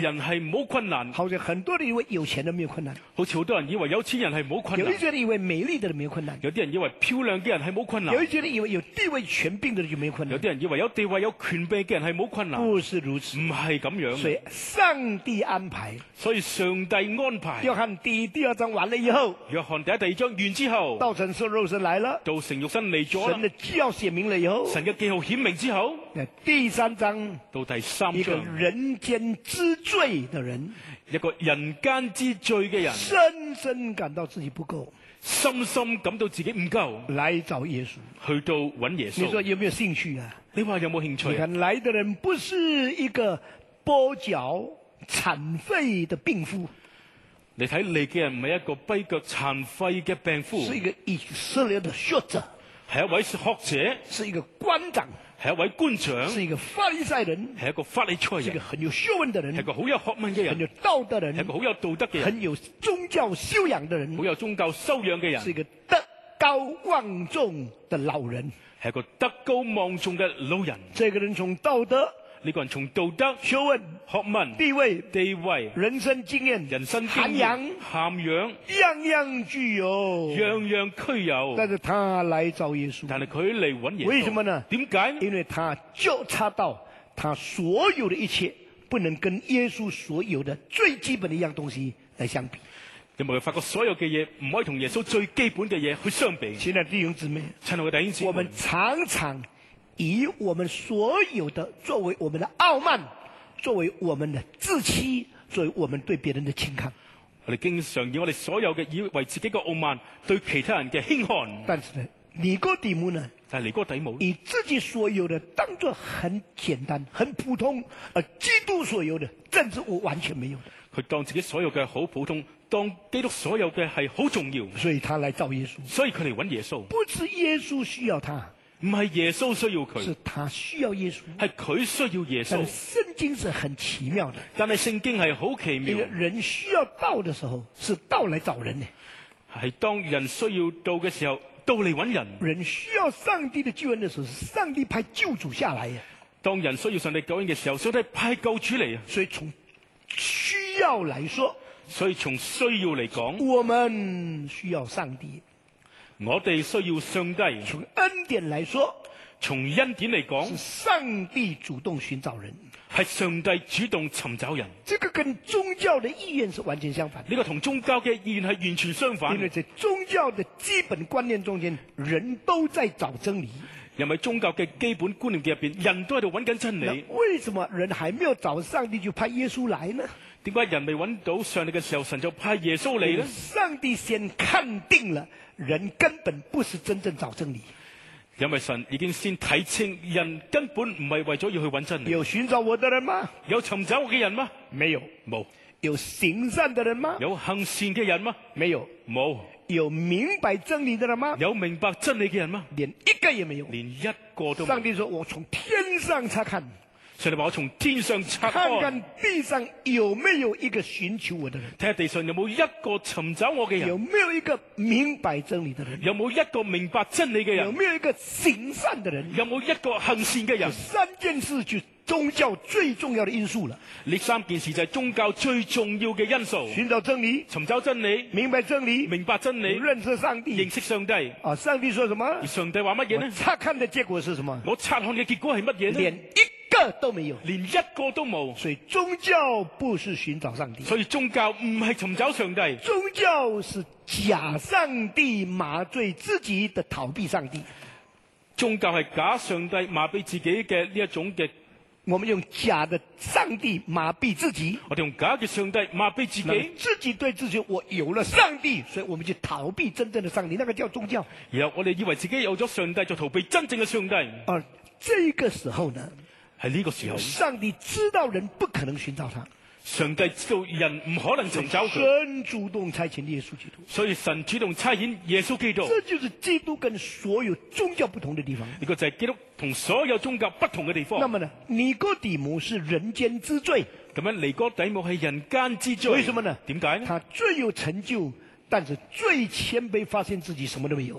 冇困難， 好像很多人以為有錢人沒有困難， 好似好多人以為有錢人係冇困難有一，些人以為美麗的人沒有困難， 有啲人以為漂亮嘅人係冇困難， 有一些人以為有地位權柄的人就沒有困難。 有啲人以為有地位有權柄嘅人係冇困難， 不是如此， 唔係咁樣所以嘅。 上帝安排。 所以上帝安排。 約翰第一第二章完了以後， 約翰第一第二章完之後， 道成肉肉身來了， 道成肉身嚟咗啦， 神的記號寫明了以後， 神嘅記號顯明之後， 第三章到第三一個章， 人間之罪的人， 一個人間之罪嘅人， 深深感到自己不夠， 深深感到自己唔夠， 來找耶穌。 去到揾耶你說穌。 有沒有興趣啊？ 你話有冇興你趣？ 看來的人不是一個跛腳殘廢的病夫， 你睇嚟嘅人唔係一個跛腳殘廢嘅病夫， 是一個以色列的學者， 係一位學者， 是一個官長， 係一位官長， 是一個法利賽人， 係一個法利賽人， 是一個很有學問的人係一，個好有學問嘅人， 很有道德的人， 係一個好有道德嘅人， 很有宗教修養的人好，有宗教修養嘅人， 是一個德高望重的老人。 係一個德高望重嘅老人。 這個人從道德、 呢個人從道德、 學問、 學問、 地位、 地位、 人生經驗、 人生經驗、 涵養， 涵養， 樣樣具有。 樣樣俱有。 但是他來找耶穌， 但係佢嚟揾耶穌， 為什麼呢？ 點解？ 因為他覺察到他所有的一切不能跟耶穌所有的最基本的一樣東西來相比。 因為佢發覺所有嘅嘢唔可以同耶穌最基本嘅嘢去相比。 親愛的弟兄姊妹， 親愛嘅弟兄姊妹， 我們常常以我們所有的作為我們的傲慢，作為我們的自欺，作為我們對別人的輕看。 我哋經常以我哋所有嘅以為自己嘅傲慢對其他人嘅輕看。 但是呢，尼哥底母呢， 但係尼哥底母以自己所有的當作很簡單、很普通，而基督所有的，甚至我完全沒有的， 佢當自己所有嘅好普通，當基督所有嘅係好重要， 所以他來找耶穌。 所以佢嚟揾耶穌。 不是耶穌需要他， 唔係耶穌需要佢， 是他需要耶穌。 係佢需要耶穌。 但是聖經是很奇妙的， 但係聖經係好奇妙因為，人需要道的時候，是道來找人的； 係當人需要到嘅時候，到嚟揾人； 人需要上帝的救恩的時候，是上帝派救主下來呀。 當人需要上帝救恩嘅時候，上帝派救主嚟啊！ 所以從需要來說， 所以從需要嚟講， 我們需要上帝； 我哋需要上帝； 從恩典來說， 從恩典嚟講是，上帝主動尋找人。 係上帝主動尋找人。 這個跟宗教的意願是完全相反的， 呢個同宗教嘅意願係完全相反因。為在宗教的基本觀念中間，人都在找真理。 因為宗教嘅基本觀念嘅入邊，人都喺度揾緊真那理。 為什麼人還沒有找上帝就派耶穌來呢？ 點解人未揾到上帝嘅時候，神就派耶穌嚟呢？ 上帝先看定了，人根本不是真正找真理。 因為神已經先睇清，人根本唔係為咗要去揾真理。 有尋找我的人嗎？ 有尋找我嘅人嗎？ 沒有。 冇。 有行善的人嗎？ 有行善嘅人嗎？ 沒有。 冇。 有明白真理的人嗎？ 有明白真理嘅人嗎？ 連一個也沒有。 連一個都冇。 上帝說：我從天上查看， 上帝話我從天上察看， 看看地上有沒有一個尋求我的人， 睇下地上有冇一個尋找我嘅人， 有沒有一個明白真理的人， 有冇一個明白真理嘅人， 有沒有一個行善的人。 有冇一個行善嘅人。 三件事就宗教最重要的因素了。 呢三件事就係宗教最重要嘅因素： 尋找真理、 尋找真理、 明白真理、 明白真理、 認識上帝。 認識上帝。 啊，上帝說什麼而？上帝話乜嘢我呢？ 查看的結果是什麼？ 我察看嘅結果係乜嘢連呢？ 一個都沒有。 連一個都冇。 所以宗教不是尋找上帝， 所以宗教唔係尋找上帝， 宗教是假上帝麻醉自己的逃避上帝。 宗教係假上帝麻痹自己嘅呢一種嘅。 我們用假的上帝麻痹自己， 我哋用假嘅上帝麻痹自那麼己， 自己對自己我有了上帝，所以我們就逃避真正的上帝，那個叫宗教。 然後我哋以為自己有咗上帝，就逃避真正嘅上帝。 而這個時候呢， 喺呢個時候， 上帝知道人不可能尋找他， 上帝知道人唔可能尋找佢， 神主動差遣耶穌基督。 所以神主動差遣耶穌基督。 這就是基督跟所有宗教不同的地方。 呢個就係基督同所有宗教不同嘅地方。 那麼呢，尼哥底母是人間之最， 咁樣尼哥底母係人間之最。 為什麼呢？ 點解呢？ 他最有成就，但是最謙卑，發現自己什麼都沒有。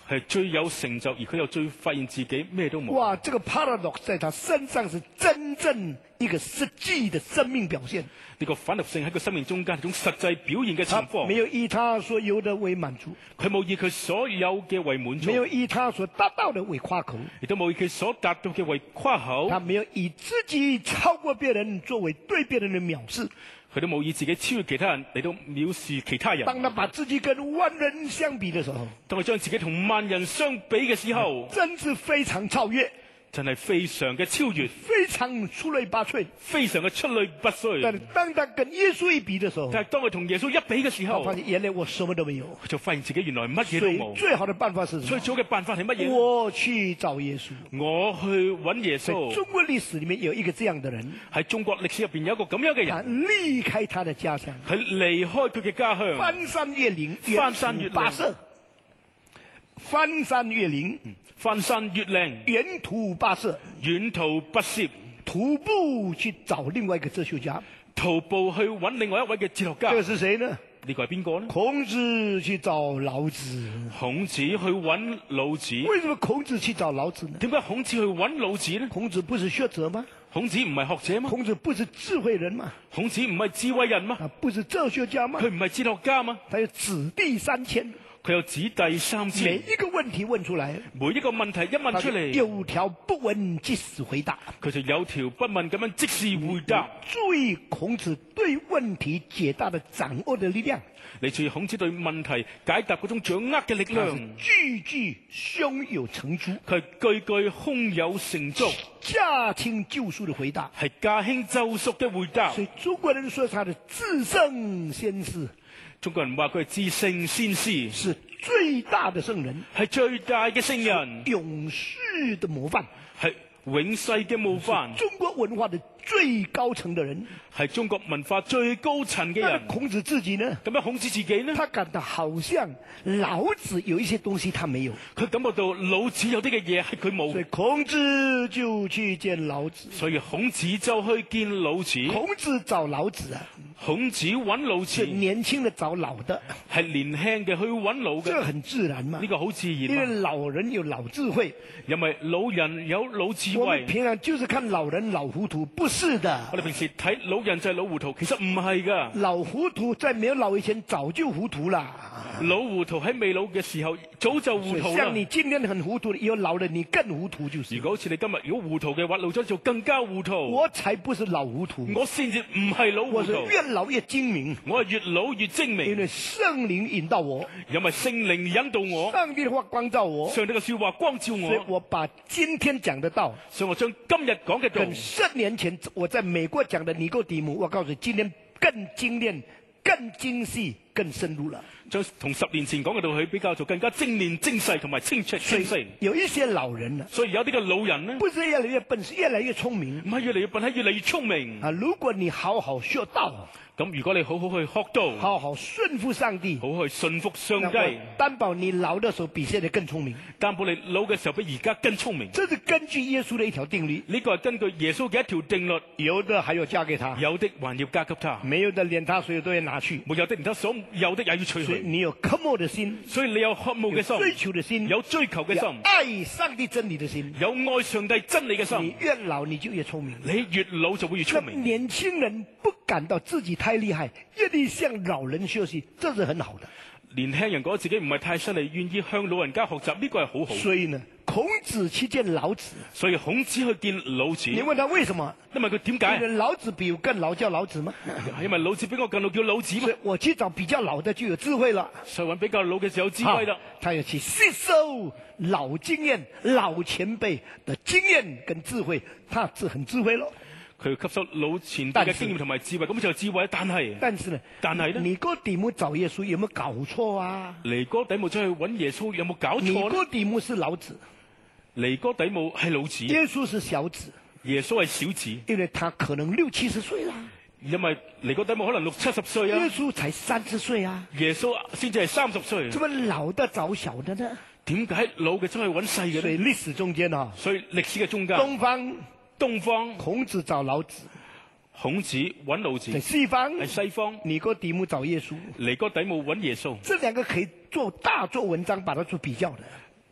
係最有成就，而佢又最發現自己咩都冇。 哇，這個 paradox 在他身上是真正一個實際的生命表現。 呢個反合性喺佢生命中間係種實際表現嘅情他況。 沒有以他所有的為滿足， 佢冇以佢所有嘅為滿足， 沒有以他所達到的為誇口， 亦都冇以佢所達到嘅為誇口。 他沒有以自己超過別人作為對別人的藐視。 佢都冇以自己超越其他人嚟到藐視其他人。 當他把自己跟萬人相比的時候， 當佢將自己同萬人相比嘅時候， 真是非常超越， 真係非常嘅超越， 非常出類拔萃。 非常嘅出類拔萃。 但當他跟耶穌一比的時候， 但係當佢同耶穌一比嘅時候， 他發現原來我什麼都沒有。 佢就發現自己原來乜嘢都所以冇。 最好的辦法是什麼？ 最早嘅辦法係乜嘢？ 我去找耶穌。 我去揾耶在穌。 中國歷史裏面有一個這樣的人， 喺中國歷史入邊有一個咁樣嘅他人， 離開他的家鄉， 佢離開佢嘅家鄉， 翻山越嶺， 翻山越嶺跋涉，翻山越嶺， 翻山越嶺， 沿途跋涉， 遠途跋涉， 徒步去找另外一個哲學家。 徒步去揾另外一位嘅哲學家。 這個是誰呢？ 呢個係邊個呢？ 孔子去找老子。 孔子去揾老子。 為什麼孔子去找老子呢？ 點解孔子去揾老子呢？ 孔子不是學者嗎？ 孔子唔係學者嗎？ 孔子不是智慧人嗎？ 孔子唔係智慧人嗎？ 啊，不是哲學家嗎？ 佢唔係哲學家嗎？ 他有子弟三千， 佢有子弟三每千， 一個問題問出來， 每一個問題一問他就出嚟， 有條不紊即時回答。 佢就有條不紊咁樣即時回答。 注意孔子對問題解答的掌握的力量， 你注意孔子對問題解答嗰種掌握嘅力量， 句句胸有成竹， 佢句句胸有成竹， 駕輕就熟的回答。 係駕輕就熟嘅回答。 所以中國人說他的至聖先師， 中國人話佢係至聖先師， 是最大的聖人， 係最大嘅聖人， 永世的模範， 係永世嘅模範， 中國文化的最高層的人。 係中國文化最高層嘅人。 孔子自己呢？ 咁樣孔子自己呢？ 他感到好像老子有一些東西他沒有， 佢感覺到老子有啲嘅嘢係佢冇， 所以孔子就去見老子。 所以孔子就去見老子。 孔子找老子啊， 孔子揾老子， 是年輕的找老的， 係年輕嘅去揾老嘅， 這很自然嘛。 呢個好自然因為嘛。 老人有老智慧， 因為老人有老智慧我們。平常就是看老人老糊塗，不是的。 我哋平時睇老人就係老糊塗，其實唔係噶。 老糊塗在沒有老以前早就糊塗了。 老糊塗喺未老嘅時候早就糊塗啦像。你今天很糊塗，以後老了你更糊塗就是。 如果好似你今日如果糊塗嘅話，老咗就更加糊塗。 我才不是老糊塗， 我先至唔係老糊我是塗， 越老越精明， 我係越老越精因明， 為聖靈引導我， 因為聖靈引導我， 上帝的話光照我， 上帝嘅說話光照所以我， 我把今天講的道所以我將今日講嘅道跟十年前我在美國講的尼哥底母，我告訴你，今天更精煉、更精細、更深入了。 將同十年前講嘅道去比較，就更加精煉、精細同埋清澈清晰。 有一些老人呢， 所以有啲嘅老人呢， 不是越來越笨，是越來越聰明唔係越嚟越笨，係越嚟越聰明。 啊！如果你好好學道， 咁如果你好好去學道， 好好順服上帝， 好好去信服上那帝， 我擔保你老的時候比現在更聰明。 擔保你老嘅時候比而家更聰明。 這是根據耶穌的一條定律， 呢個係根據耶穌嘅一條定律， 有的還要嫁給他， 有的還要加給他， 沒有的連他所有都要拿去。 沒有的唔得，所有的也要取去。 所以你有渴慕的心， 所以你有渴慕嘅心， 有追求的心， 有追求嘅有心， 愛上帝真理的心。 有愛上帝真理嘅心你。越老你就越聰明。 你越老就會越聰那明。 年輕人不感到自己太厲害，願意向老人學習，這是很好的。 年輕人覺得自己唔係太犀利，願意向老人家學習，呢個係好好。 所以呢，孔子去見老子， 所以孔子去見老子， 你問他為什麼？ 因為佢點因解？ 為老子比我更老，叫老子嗎？ 因為老子比我更老，叫老子嘛所以。我去找比較老的就有智慧了。 所以揾比較老嘅就有智慧啦。 他要去吸收老經驗、老前輩的經驗跟智慧，他是很智慧咯。 佢吸收老前輩嘅經驗同埋智慧，咁就有智慧。但係， 但是呢， 但係呢， 尼哥底母找耶穌有沒有搞錯啊？ 尼哥底母出去揾耶穌，有冇搞尼錯呢？ 哥底母是老子， 尼哥底母係老子， 耶穌是小子， 耶穌係小子， 因為他可能六七十歲啦， 因為尼哥底母可能六七十歲耶啊， 穌才三十歲啊， 耶穌先至係三十歲。 怎麼老的找小的呢？ 點解老嘅出去揾細嘅呢？ 所以歷史中間啊， 所以歷史嘅中間， 東方東方孔子找老子， 孔子揾老子在，西方係西方尼哥底母找耶穌， 尼哥底母揾耶穌。 這兩個可以做大做文章，把它做比較的。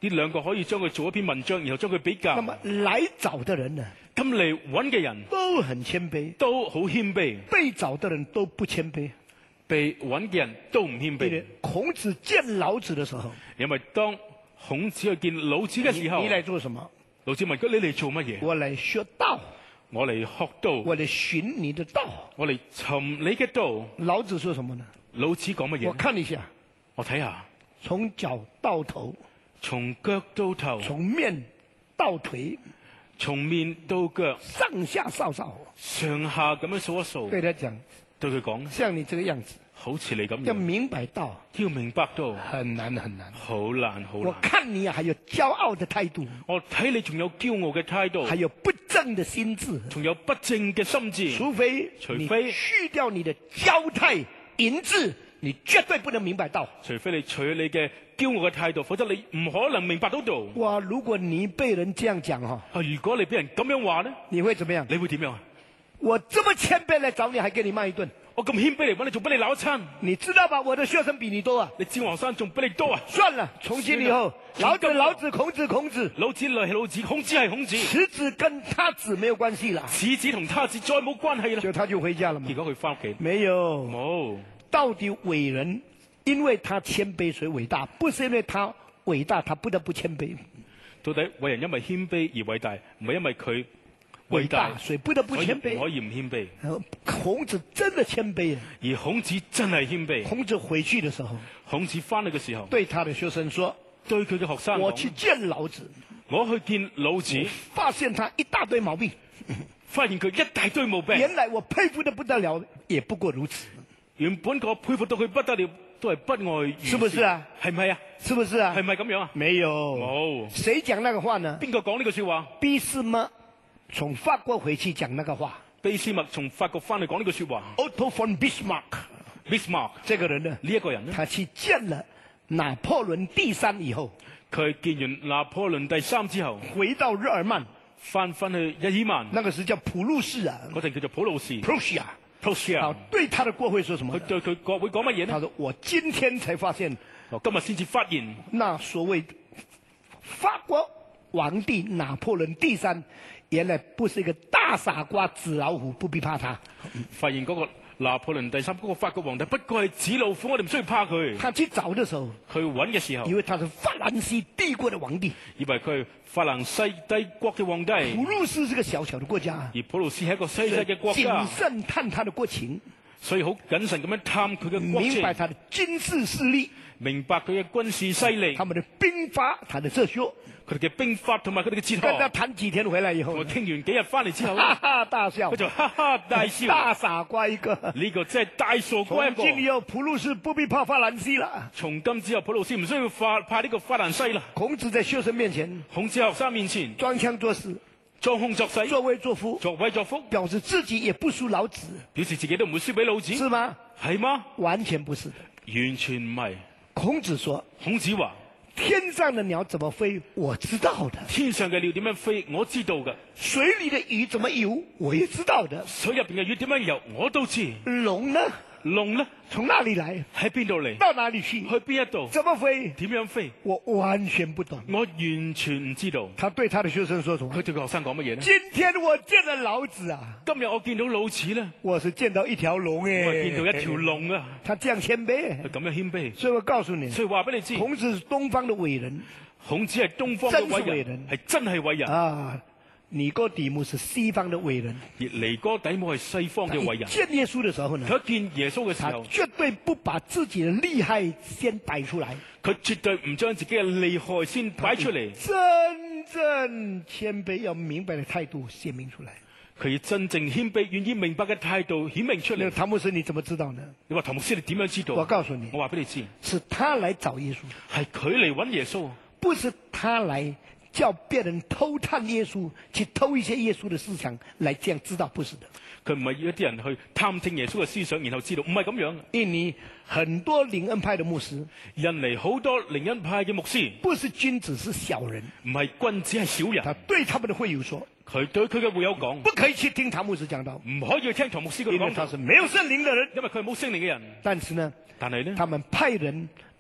呢兩個可以將佢做一篇文章，然後將佢比較。 那麼來找的人呢， 咁嚟揾嘅人都很謙卑， 都好謙卑， 被找的人都不謙卑。 被揾嘅人都唔謙卑。 孔子見老子的時候， 因為當孔子去見老子嘅時候， 你嚟做什麼？ 老子問佢：你嚟做乜嘢？ 我嚟學道， 我嚟學道， 我嚟尋你的道， 我嚟尋你嘅道。 老子說什麼呢？ 老子講乜嘢？ 我看一下， 我睇下， 從腳到頭， 從腳到頭， 從面到腿， 從面到腳， 上下掃掃， 上下咁樣數一數。 對他講， 對佢講， 像你這個樣子， 好似你咁要樣， 明白道， 要明白到很難很難。 好難好我難。 看你啊，還有驕傲的態度， 我睇你仲有驕傲嘅態度， 還有不正的心智， 仲有不正嘅心智。 除非你除非去掉你的驕態淫志，你絕對不能明白道。 除非你除咗你嘅驕傲嘅態度，否則你唔可能明白到道。 哇！如果你被人這樣講哈， 啊，如果你俾人咁樣話咧， 你會怎麼樣？ 你會點樣啊？ 我這麼謙卑來找你，還給你罵一頓， 我咁謙卑嚟揾你，仲俾你鬧一餐。 你知道吧？我的學生比你多啊！ 你知學生仲比你多啊？ 算了，從今以後，老子老子，孔子孔子， 老子係老子，孔子係孔子， 此子跟他子沒有關係了。 此子同他子再冇關係啦。 就他就回家了嘛結。果佢翻屋企， 沒有， 冇。 到底偉人因為他謙卑所以偉大，不是因為他偉大他不得不謙卑。 到底偉人因為謙卑而偉大，唔係因為佢偉偉大大所以不得不所以謙卑唔可。以唔謙卑。 孔子真的謙卑啊！ 而孔子真係謙卑。 孔子回去的時候， 孔子翻嚟嘅時候， 對他的學生說對佢嘅學生： 我去講， 見老子， 我去見老子， 發現他一大堆毛病， 發現佢一大堆毛病。 原來我佩服得不得了，也不過如此， 原本我佩服到佢不得了，都係不外如是。 是不是啊？ 係唔係啊？ 是不是啊？ 係咪咁樣啊？ 沒有， 冇。 誰講那個話呢？ 邊個講呢句說話？ 俾斯麥從法國回去講那個話。 俾斯麥從法國翻嚟講呢句說話。 Otto von Bismarck Bismarck 這個人呢， 呢一個人呢， 他去見了拿破崙第三以後， 佢見完拿破崙第三之後， 回到日耳曼， 翻翻去日耳曼， 那個時叫普魯士啊嗰陣叫做普魯士 ，Prussia。 Prussia 好，對他的國會說什麼佢？對佢國會講乜嘢呢？ 他說：我今天才發現， 哦今日先至發現， 那所謂法國皇帝拿破崙第三，原來不是一個大傻瓜、紙老虎，不必怕他。 發現嗰個拿破崙第三嗰個法國皇帝，不過係紙老虎，我哋唔需要怕佢。 他去找的時候， 去揾嘅時候， 因為他是法蘭西帝國的皇帝， 以為佢係法蘭西帝國嘅皇帝， 普魯士是個小小的國家， 而普魯士係一個細細嘅國家謹，慎探他的國情， 所以好謹慎咁樣探佢嘅國情， 明白他的軍事勢力， 明白佢嘅軍事勢力， 他們的兵法，他的哲學。 佢哋嘅兵法同埋佢哋嘅哲跟他學。 談幾天回來以後我，傾完幾日翻嚟之後， 哈哈大笑佢，就哈哈大笑。 大傻瓜一個。 呢個真係大傻瓜一個。 從今以後，普魯士不必怕法蘭西了。 從今之後，普魯士唔需要怕怕呢個法蘭西啦。 孔子在學生面前孔子喺學生面前裝腔作勢， 裝腔作勢， 作威作福， 作威作福， 表示自己也不輸老子， 表示自己都唔會輸俾老子， 是嗎？ 係嗎？ 完全不是的。 完全唔係。 孔子說孔子話： 天上的鳥怎麼飛，我知道的； 天上嘅鳥點樣飛，我知道嘅； 水裏的魚怎麼游，我也知道的。 水入邊嘅魚點樣游，我都知。 龍呢？ 龍呢？ 從哪裡來？ 喺邊度嚟？ 到哪裡去？ 去邊一度？ 怎麼飛？ 點樣飛？ 我完全不懂。 我完全唔知道。 他對他的學生說什麼？ 佢對個學生講乜嘢呢？ 今天我見了老子啊， 今日我見到老子咧， 我是見到一條龍我係誒， 見到一條龍啊！ 他這樣謙卑佢，咁樣謙卑， 所以我告訴你， 所以話俾你知， 孔子是東方的偉人孔子係東方嘅真是偉偉人人， 係真係偉人。 啊，尼哥底母是西方的偉人。 而尼哥底母係西方嘅偉人。 見耶穌的時候呢， 佢一見耶穌嘅時他候， 絕對不把自己的厲害先擺出來， 佢絕對唔將自己嘅厲害先擺出嚟， 真正謙卑要明白的態度顯明出來。 佢以真正謙卑、願意明白嘅態度顯明出嚟。 那個唐牧師你怎麼知道呢？ 你話唐牧師，你點樣知道？ 我告訴你我話俾你知， 是他來找耶穌， 係佢嚟揾耶穌， 不是他來叫別人偷探耶穌，去偷一些耶穌的思想來這樣知道，不是的。 佢唔係要一啲人去探聽耶穌嘅思想，然後知道，唔係咁樣。 印尼很多靈恩派的牧師， 印尼好多靈恩派嘅牧師， 不是君子是小人， 唔係君子係小他人。 對他們的會友說， 佢對佢嘅會友講， 不可以去聽唐牧師講道， 唔可以去聽唐牧師嘅因為講道， 他是沒有聖靈的人。 因為佢係冇聖靈嘅人。 但是呢， 但係呢， 他們派人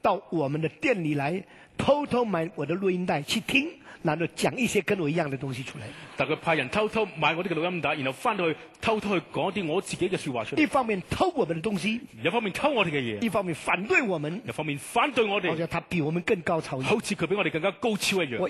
到我們的店裏來，偷偷買我的錄音帶去聽，然後講一些跟我一樣的東西出來。 但佢派人偷偷買我哋嘅錄音帶，然後翻到去偷偷去講啲我自己嘅說話出嚟。 一方面偷我們的東西， 一方面偷我哋嘅嘢， 一方面反對我們， 一方面反對我好哋， 像他比我們更高超一樣。 好似佢比我哋更加高超一樣。 我